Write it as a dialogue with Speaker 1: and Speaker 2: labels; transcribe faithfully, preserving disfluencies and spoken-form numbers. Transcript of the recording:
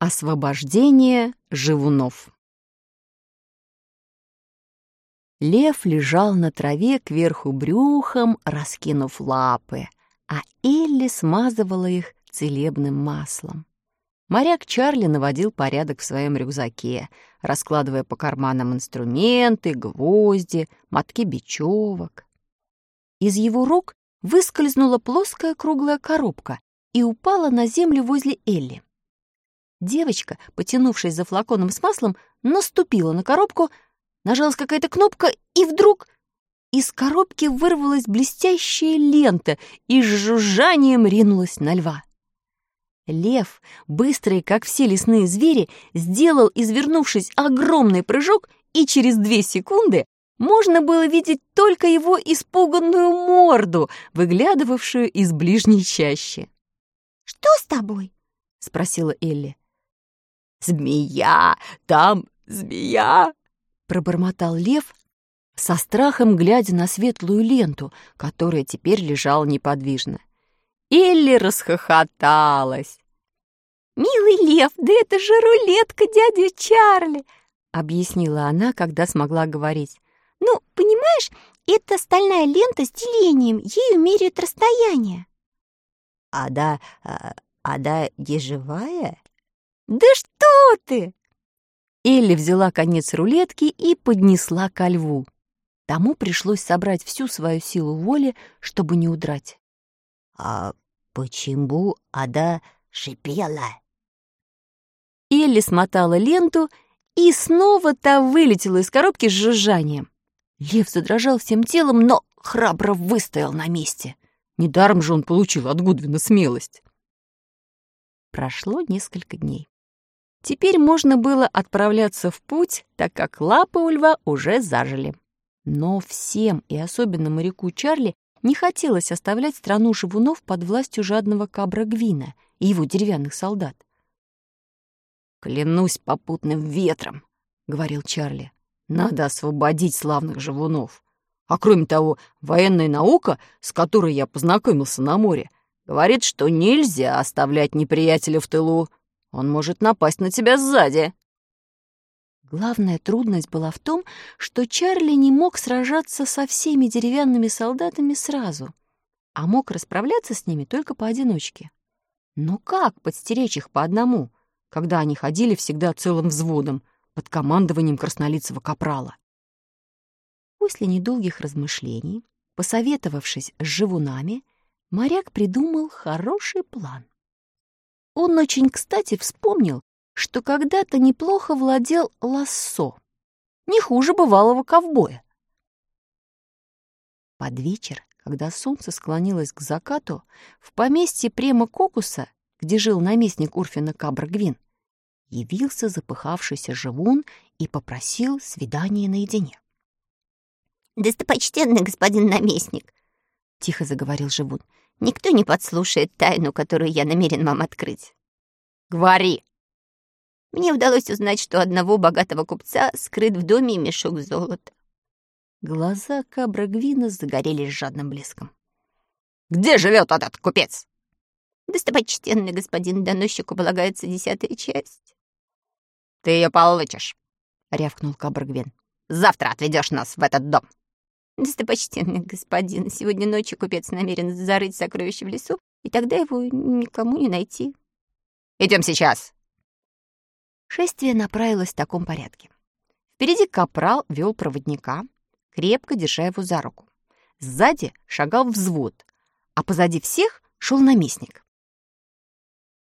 Speaker 1: Освобождение живунов. Лев лежал на траве кверху брюхом, раскинув лапы, а Элли смазывала их целебным маслом. Моряк Чарли наводил порядок в своем рюкзаке, раскладывая по карманам инструменты, гвозди, мотки бечевок. Из его рук выскользнула плоская круглая коробка и упала на землю возле Элли. Девочка, потянувшись за флаконом с маслом, наступила на коробку, нажалась какая-то кнопка, и вдруг из коробки вырвалась блестящая лента и с жужжанием ринулась на льва. Лев, быстрый, как все лесные звери, сделал, извернувшись, огромный прыжок, и через две секунды можно было видеть только его испуганную морду, выглядывавшую из ближней чащи.
Speaker 2: «Что с тобой?» — спросила Элли.
Speaker 1: «Змея! Там змея!» — пробормотал лев, со страхом глядя на светлую ленту, которая теперь лежала неподвижно. Элли расхохоталась.
Speaker 2: «Милый лев, да это же рулетка дяди Чарли!» —
Speaker 1: объяснила она, когда смогла говорить.
Speaker 2: «Ну, понимаешь, это стальная лента с делением, ею меряют расстояние».
Speaker 3: «А да, а, а да не живая?»
Speaker 2: «Да что ты!»
Speaker 1: Элли взяла конец рулетки и поднесла ко льву. Тому пришлось собрать всю свою силу воли, чтобы не удрать.
Speaker 3: «А почему Ада шипела?»
Speaker 1: Элли смотала ленту, и снова та вылетела из коробки с жужжанием. Лев задрожал всем телом, но храбро выстоял на месте. Недаром же он получил от Гудвина смелость. Прошло несколько дней. Теперь можно было отправляться в путь, так как лапы у льва уже зажили. Но всем, и особенно моряку Чарли, не хотелось оставлять страну живунов под властью жадного Кабра Гвина и его деревянных солдат. «Клянусь попутным ветром», — говорил Чарли, — «надо освободить славных живунов. А кроме того, военная наука, с которой я познакомился на море, говорит, что нельзя оставлять неприятеля в тылу. Он может напасть на тебя сзади». Главная трудность была в том, что Чарли не мог сражаться со всеми деревянными солдатами сразу, а мог расправляться с ними только поодиночке. Но как подстеречь их по одному, когда они ходили всегда целым взводом под командованием краснолицего капрала? После недолгих размышлений, посоветовавшись с живунами, моряк придумал хороший план. Он очень кстати вспомнил, что когда-то неплохо владел лассо, не хуже бывалого ковбоя. Под вечер, когда солнце склонилось к закату, в поместье Према Кокуса, где жил наместник Урфина Кабр Гвин, явился запыхавшийся живун и попросил свидания наедине.
Speaker 2: «Достопочтенный господин наместник», — тихо заговорил живун, — «никто не подслушает тайну, которую я намерен вам открыть».
Speaker 1: «Говори!»
Speaker 2: «Мне удалось узнать, что у одного богатого купца скрыт в доме мешок золота».
Speaker 1: Глаза Кабра Гвина загорелись жадным блеском.
Speaker 3: «Где живет этот купец?»
Speaker 2: «Достопочтенный господин, доносчику полагается десятая часть».
Speaker 3: «Ты ее получишь»,
Speaker 1: — рявкнул Кабр Гвин.
Speaker 3: «Завтра отведешь нас в этот дом».
Speaker 2: «Достопочтенный господин, сегодня ночью купец намерен зарыть сокровища в лесу, и тогда его никому не найти».
Speaker 3: «Идем сейчас».
Speaker 1: Шествие направилось в таком порядке. Впереди капрал вел проводника, крепко держа его за руку. Сзади шагал взвод, а позади всех шел наместник.